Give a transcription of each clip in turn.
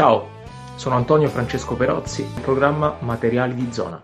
Ciao, sono Antonio Francesco Perozzi, programma Materiali di Zona.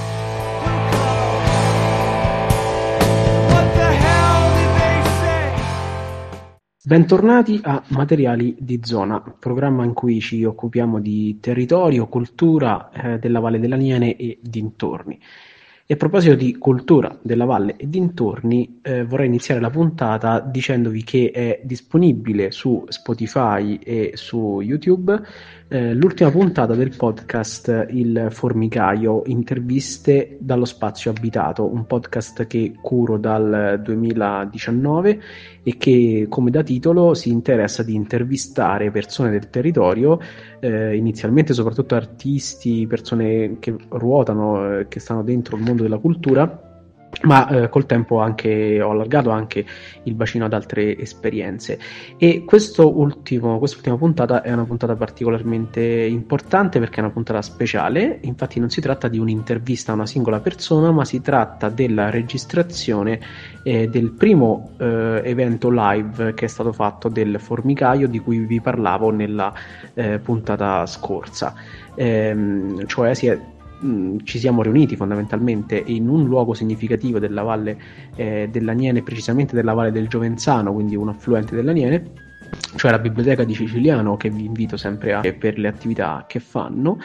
Bentornati a Materiali di Zona, programma in cui ci occupiamo di territorio, cultura della Valle dell'Aniene e dintorni. E a proposito di cultura della Valle e dintorni, vorrei iniziare la puntata dicendovi che è disponibile su Spotify e su YouTube l'ultima puntata del podcast Il Formicaio, interviste dallo spazio abitato, un podcast che curo dal 2019 e che, come da titolo, si interessa di intervistare persone del territorio, inizialmente soprattutto artisti, persone che ruotano, che stanno dentro il mondo della cultura, ma col tempo ho allargato anche il bacino ad altre esperienze. E quest'ultima puntata è una puntata particolarmente importante perché è una puntata speciale. Infatti non si tratta di un'intervista a una singola persona, ma si tratta della registrazione del primo evento live che è stato fatto del Formicaio, di cui vi parlavo nella puntata scorsa. Ci siamo riuniti fondamentalmente in un luogo significativo della Valle dell'Aniene, precisamente della Valle del Giovenzano, quindi un affluente dell'Aniene, cioè la biblioteca di Siciliano, che vi invito sempre a per le attività che fanno,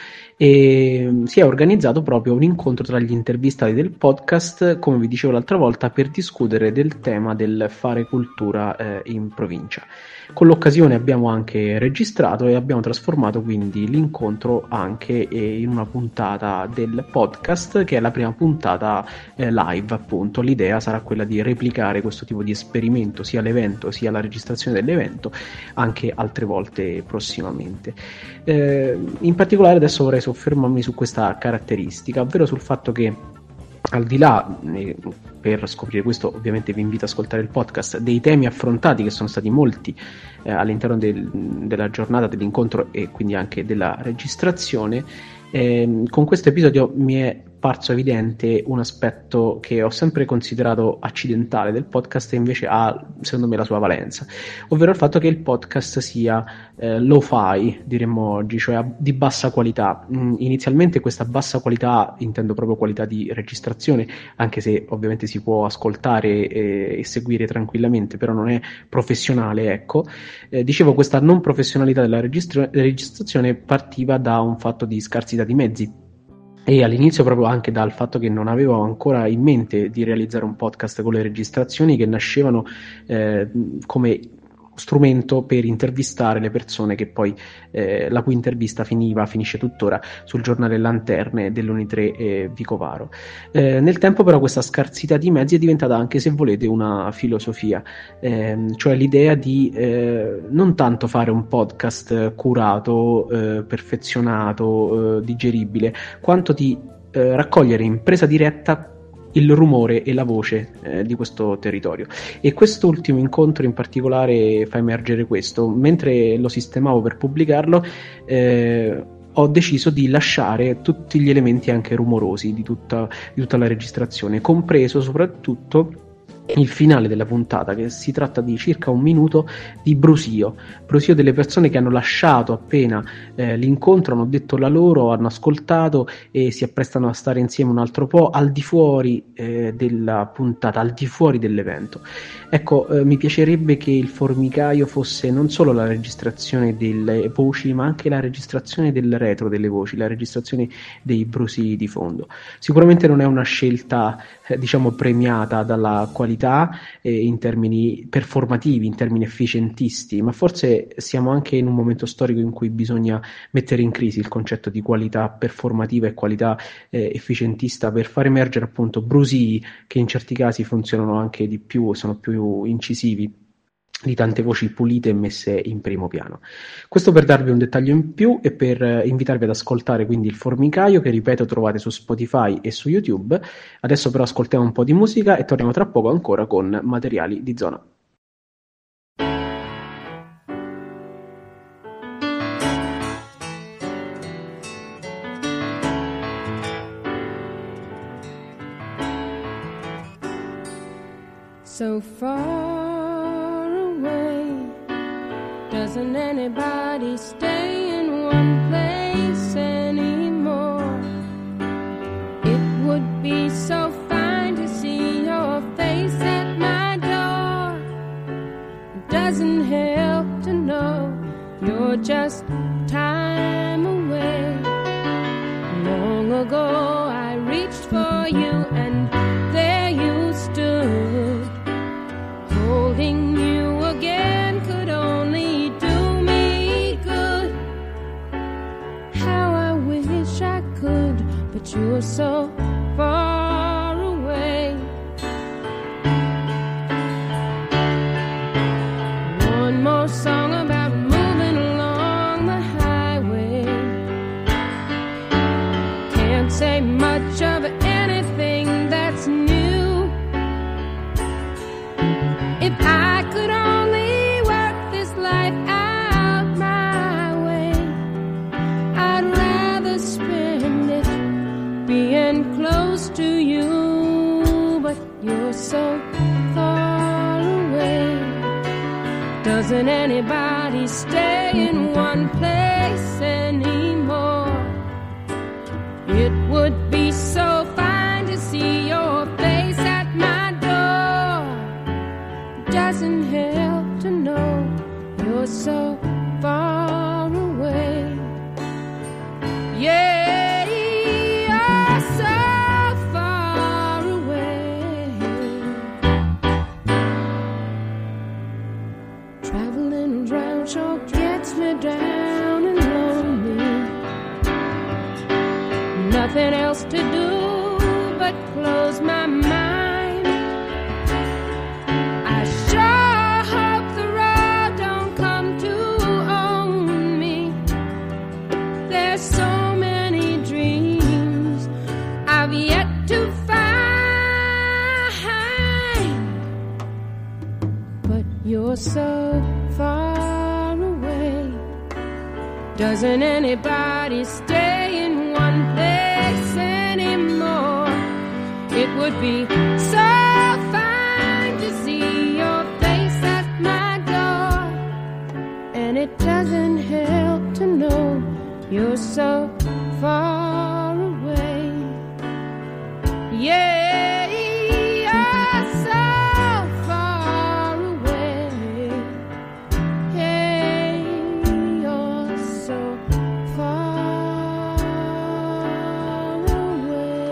e si è organizzato proprio un incontro tra gli intervistati del podcast, come vi dicevo l'altra volta, per discutere del tema del fare cultura in provincia. Con l'occasione abbiamo anche registrato e abbiamo trasformato quindi l'incontro anche in una puntata del podcast, che è la prima puntata live, appunto. L'idea sarà quella di replicare questo tipo di esperimento, sia l'evento sia la registrazione dell'evento, anche altre volte prossimamente. In particolare adesso vorrei soffermarmi su questa caratteristica, ovvero sul fatto che, al di là, per scoprire questo ovviamente vi invito ad ascoltare il podcast, dei temi affrontati, che sono stati molti all'interno della giornata dell'incontro e quindi anche della registrazione, con questo episodio mi è parso evidente un aspetto che ho sempre considerato accidentale del podcast e invece ha, secondo me, la sua valenza, ovvero il fatto che il podcast sia lo-fi, diremmo oggi, cioè di bassa qualità. Inizialmente questa bassa qualità intendo proprio qualità di registrazione, anche se ovviamente si può ascoltare e seguire tranquillamente, però non è professionale, ecco. Dicevo, questa non professionalità della registrazione partiva da un fatto di scarsità di mezzi, e all'inizio proprio anche dal fatto che non avevo ancora in mente di realizzare un podcast con le registrazioni che nascevano come strumento per intervistare le persone, che poi la cui intervista finisce tuttora sul giornale Lanterne dell'Uni3 Vicovaro. Nel tempo però questa scarsità di mezzi è diventata anche, se volete, una filosofia, cioè l'idea di non tanto fare un podcast curato, perfezionato, digeribile, quanto di raccogliere in presa diretta il rumore e la voce di questo territorio. E quest'ultimo incontro in particolare fa emergere questo. Mentre lo sistemavo per pubblicarlo, ho deciso di lasciare tutti gli elementi anche rumorosi di tutta la registrazione, compreso soprattutto il finale della puntata, che si tratta di circa un minuto di brusio delle persone che hanno lasciato appena l'incontro, hanno detto la loro, hanno ascoltato e si apprestano a stare insieme un altro po' al di fuori della puntata, al di fuori dell'evento. Ecco, mi piacerebbe che il Formicaio fosse non solo la registrazione delle voci, ma anche la registrazione del retro delle voci, la registrazione dei brusii di fondo. Sicuramente non è una scelta diciamo premiata dalla qualità in termini performativi, in termini efficientisti, ma forse siamo anche in un momento storico in cui bisogna mettere in crisi il concetto di qualità performativa e qualità efficientista, per far emergere appunto brusii che in certi casi funzionano anche di più, sono più incisivi di tante voci pulite e messe in primo piano. Questo per darvi un dettaglio in più e per invitarvi ad ascoltare quindi il Formicaio, che ripeto trovate su Spotify e su YouTube. Adesso però ascoltiamo un po' di musica e torniamo tra poco ancora con Materiali di Zona. So far away, doesn't anybody stay in one place anymore. It would be so fine to see your face at my door. It doesn't help to know you're just time away. Long ago I reached for you and there you stood. Holding you again could only do me good. How I wish I could, but you're so far away. One more song about moving along the highway. Can't say much of anything that's new. If I could only work this life out my way, I'd rather spend it being close to you, but you're so far away. Doesn't anybody stay in one place anymore? It would be so fine to see your face at my door. Doesn't help to know you're so far away. Yeah, you're so far away. Traveling around sure gets me down and lonely. Nothing else to do but close my mind. I sure hope the road don't come to own me. There's so many dreams I've yet to find, but you're so far away. Doesn't anybody stay in one place anymore? It would be so fine to see your face at my door. And it doesn't help to know you're so far away. Yeah, you're so far away. Hey, you're so far away.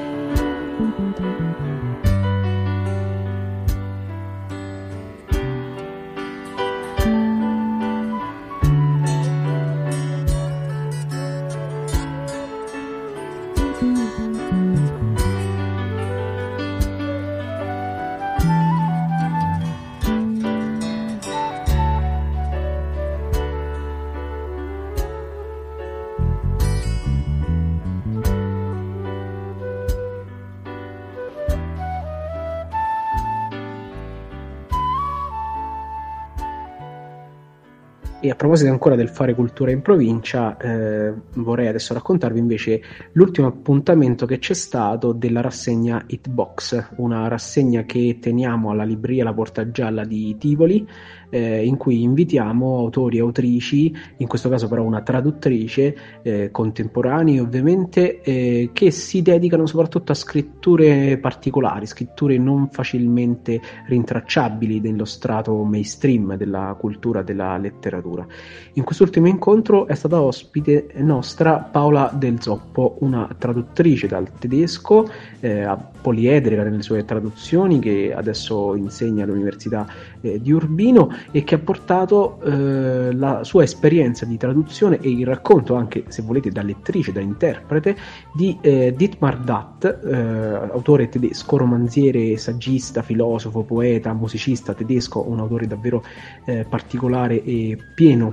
E a proposito ancora del fare cultura in provincia, vorrei adesso raccontarvi invece l'ultimo appuntamento che c'è stato della rassegna Hitbox, una rassegna che teniamo alla libreria La Porta Gialla di Tivoli, in cui invitiamo autori e autrici, in questo caso però una traduttrice, contemporanei ovviamente, che si dedicano soprattutto a scritture particolari, scritture non facilmente rintracciabili nello strato mainstream della cultura, della letteratura. In quest'ultimo incontro è stata ospite nostra Paola Del Zoppo, una traduttrice dal tedesco, poliedrica nelle sue traduzioni, che adesso insegna all'Università di Urbino e che ha portato la sua esperienza di traduzione e il racconto, anche se volete da lettrice, da interprete, di Dietmar Datt, autore tedesco, romanziere, saggista, filosofo, poeta, musicista tedesco, un autore davvero particolare e pieno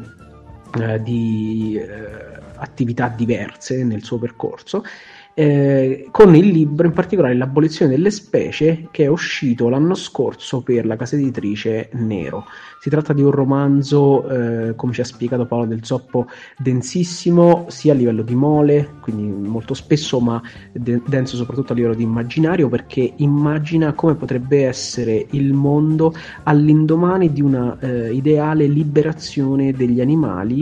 di attività diverse nel suo percorso, con il libro in particolare L'abolizione delle specie, che è uscito l'anno scorso per la casa editrice Nero. Si tratta di un romanzo, come ci ha spiegato Paolo Del Zoppo, densissimo sia a livello di mole, quindi molto spesso, ma denso soprattutto a livello di immaginario, perché immagina come potrebbe essere il mondo all'indomani di una ideale liberazione degli animali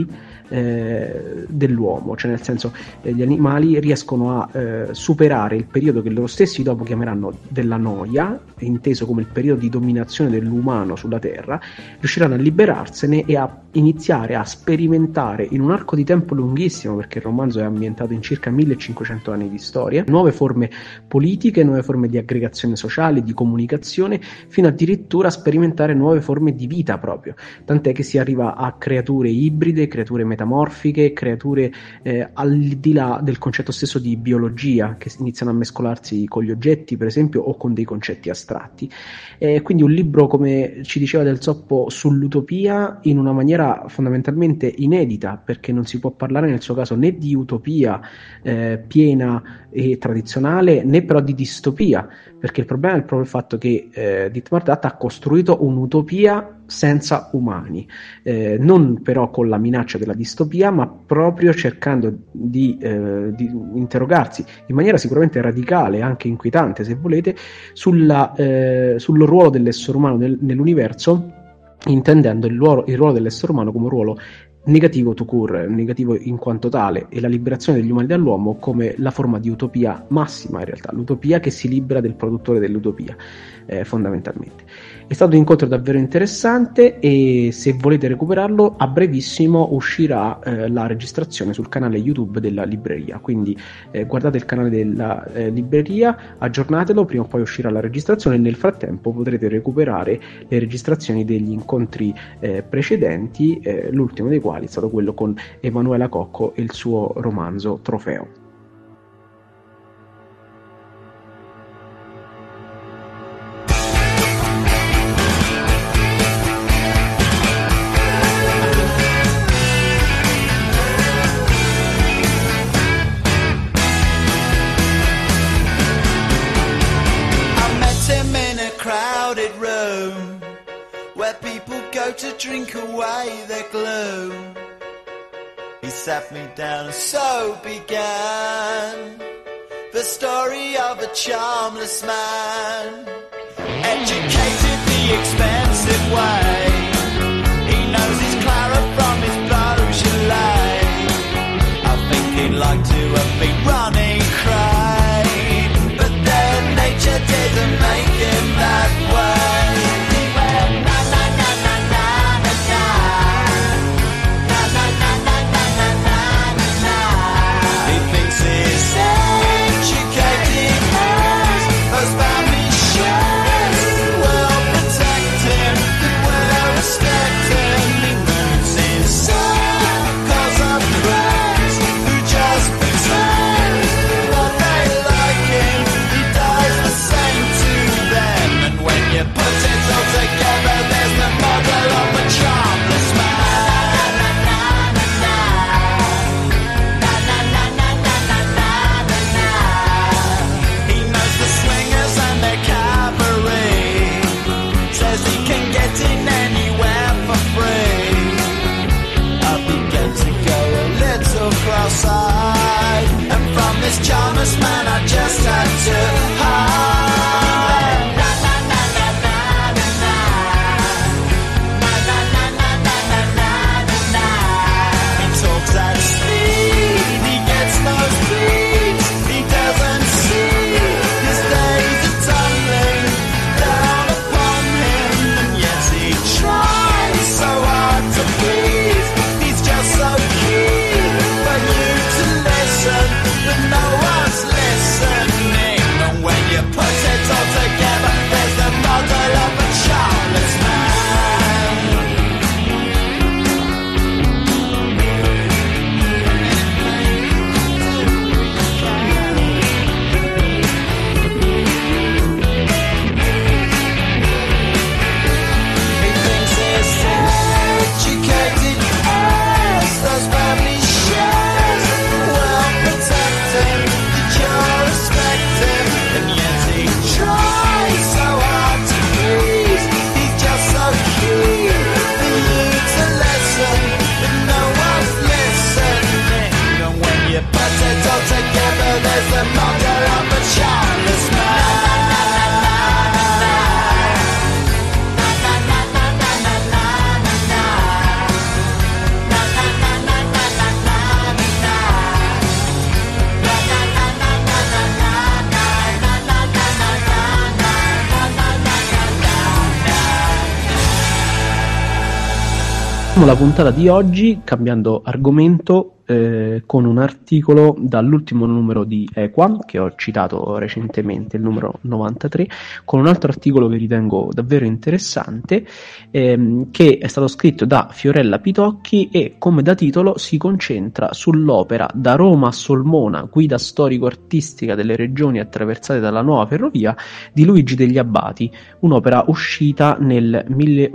dell'uomo, cioè nel senso gli animali riescono a superare il periodo che loro stessi dopo chiameranno della noia, inteso come il periodo di dominazione dell'umano sulla Terra, riusciranno a liberarsene e a iniziare a sperimentare in un arco di tempo lunghissimo, perché il romanzo è ambientato in circa 1500 anni di storia, nuove forme politiche, nuove forme di aggregazione sociale, di comunicazione, fino addirittura a sperimentare nuove forme di vita proprio, tant'è che si arriva a creature ibride, creature metamorfiche, creature al di là del concetto stesso di biologia, che iniziano a mescolarsi con gli oggetti per esempio o con dei concetti astratti. Quindi un libro, come ci diceva Del Zoppo, sull'utopia in una maniera fondamentalmente inedita, perché non si può parlare nel suo caso né di utopia piena e tradizionale, né però di distopia, perché il problema è proprio il fatto che Dietmar Data ha costruito un'utopia senza umani, non però con la minaccia della distopia, ma proprio cercando di interrogarsi in maniera sicuramente radicale, anche inquietante se volete, sul ruolo dell'essere umano nell'universo, intendendo il ruolo dell'essere umano come un ruolo negativo tout court, negativo in quanto tale, e la liberazione degli umani dall'uomo come la forma di utopia massima, in realtà l'utopia che si libera del produttore dell'utopia, fondamentalmente. È stato un incontro davvero interessante e se volete recuperarlo a brevissimo uscirà la registrazione sul canale YouTube della libreria, quindi guardate il canale della libreria, aggiornatelo, prima o poi uscirà la registrazione e nel frattempo potrete recuperare le registrazioni degli incontri precedenti, l'ultimo dei quali è stato quello con Emanuela Cocco e il suo romanzo Trofeo. To drink away their gloom, he sat me down and so began the story of a charmless man, educated the expensive way. He knows his Clara from his Beaujolais. I think he'd like to have been running cray, but then nature didn't make him that way. Well protected, well La puntata di oggi, cambiando argomento, con un articolo dall'ultimo numero di Equa, che ho citato recentemente, il numero 93, con un altro articolo che ritengo davvero interessante, che è stato scritto da Fiorella Pitocchi e come da titolo si concentra sull'opera Da Roma a Solmona, guida storico-artistica delle regioni attraversate dalla nuova ferrovia di Luigi degli Abbati, un'opera uscita nel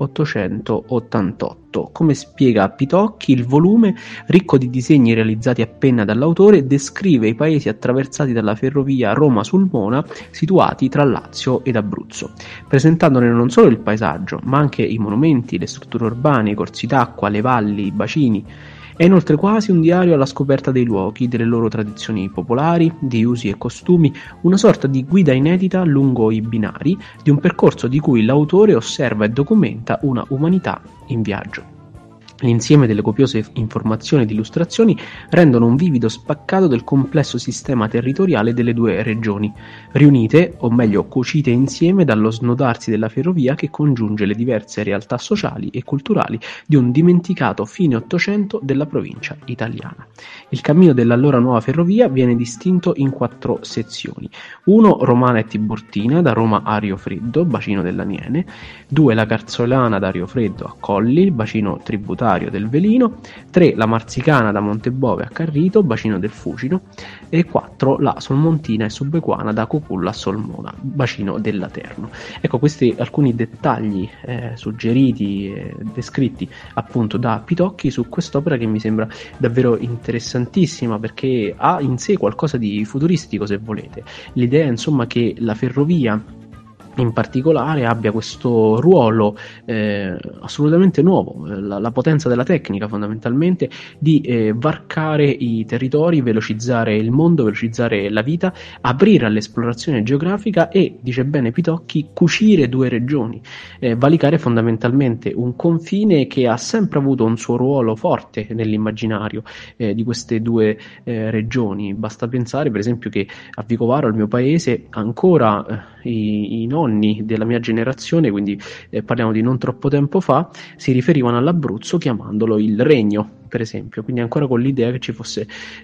1888. Come spiega Pitocchi, il volume, ricco di disegni realizzati a penna dall'autore, descrive i paesi attraversati dalla ferrovia Roma-Sulmona situati tra Lazio ed Abruzzo, presentandone non solo il paesaggio, ma anche i monumenti, le strutture urbane, i corsi d'acqua, le valli, i bacini. È inoltre quasi un diario alla scoperta dei luoghi, delle loro tradizioni popolari, di usi e costumi, una sorta di guida inedita lungo i binari di un percorso di cui l'autore osserva e documenta una umanità in viaggio. L'insieme delle copiose informazioni ed illustrazioni rendono un vivido spaccato del complesso sistema territoriale delle due regioni, riunite, o meglio cucite insieme dallo snodarsi della ferrovia che congiunge le diverse realtà sociali e culturali di un dimenticato fine Ottocento della provincia italiana. Il cammino dell'allora nuova ferrovia viene distinto in 4 sezioni: 1 Romana e Tiburtina, da Roma a Rio Freddo, bacino dell'Aniene; 2 la Carzolana da Rio Freddo a Colli, bacino tributario del Velino; 3 la Marzicana da Montebove a Carrito, bacino del Fucino; e 4 la Solmontina e Subequana da Coculla a Solmona, bacino del Laterno. Ecco, questi alcuni dettagli suggeriti e descritti appunto da Pitocchi su quest'opera che mi sembra davvero interessantissima, perché ha in sé qualcosa di futuristico, se volete. L'idea, insomma, che la ferrovia in particolare abbia questo ruolo assolutamente nuovo, la potenza della tecnica fondamentalmente di varcare i territori, velocizzare il mondo, velocizzare la vita, aprire all'esplorazione geografica e, dice bene Pitocchi, cucire 2 regioni, valicare fondamentalmente un confine che ha sempre avuto un suo ruolo forte nell'immaginario di queste 2 regioni. Basta pensare per esempio che a Vicovaro, il mio paese, ancora i nonni della mia generazione, quindi parliamo di non troppo tempo fa, si riferivano all'Abruzzo chiamandolo il Regno, per esempio, quindi ancora con l'idea che ci fosse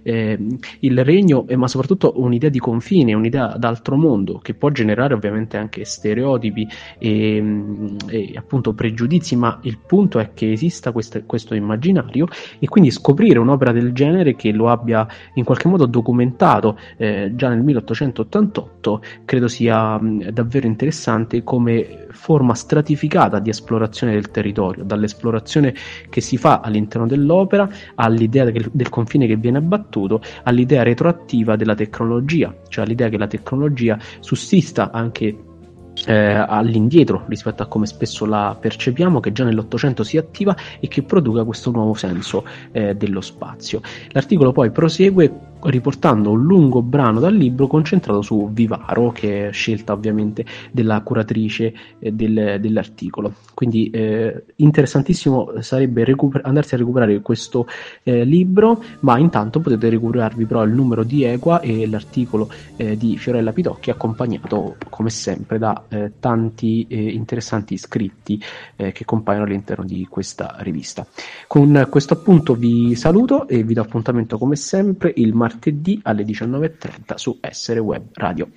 il regno, ma soprattutto un'idea di confine, un'idea d'altro mondo, che può generare ovviamente anche stereotipi e appunto pregiudizi, ma il punto è che esista questo immaginario, e quindi scoprire un'opera del genere che lo abbia in qualche modo documentato già nel 1888 credo sia davvero interessante come forma stratificata di esplorazione del territorio, dall'esplorazione che si fa all'interno dell'opera, all'idea del confine che viene abbattuto, all'idea retroattiva della tecnologia, cioè all'idea che la tecnologia sussista anche all'indietro rispetto a come spesso la percepiamo, che già nell'Ottocento si attiva e che produca questo nuovo senso dello spazio. L'articolo poi prosegue riportando un lungo brano dal libro concentrato su Vivaro, che è scelta ovviamente della curatrice dell'articolo. Quindi interessantissimo sarebbe andarsi a recuperare questo libro, ma intanto potete recuperarvi però il numero di Equa e l'articolo di Fiorella Pitocchi, accompagnato come sempre da tanti interessanti scritti che compaiono all'interno di questa rivista. Con questo appunto vi saluto e vi do appuntamento come sempre il martedì alle 19:30 su Essere Web Radio.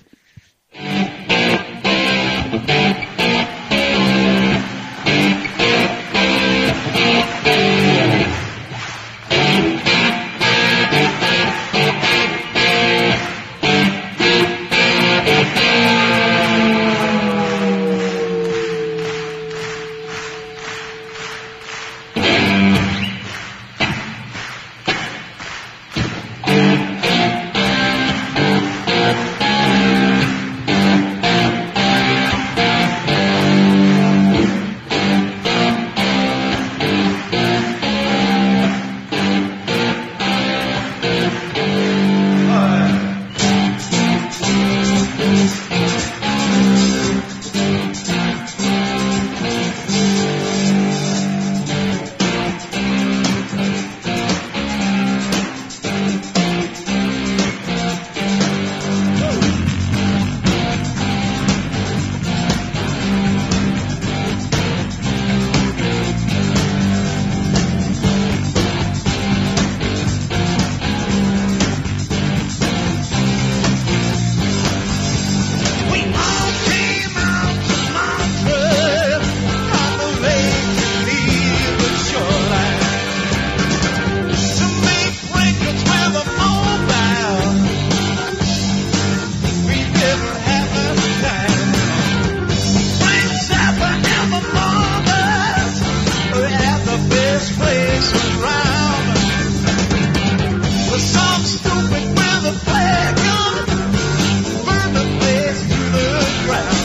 this place around. But some stupid with a flare gun burned the place to the ground.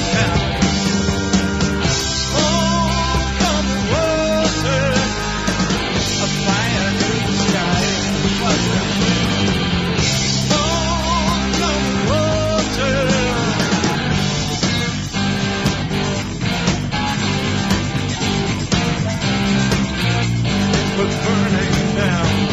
Oncoming water, a fire in the sky. Oncoming water. But burning down.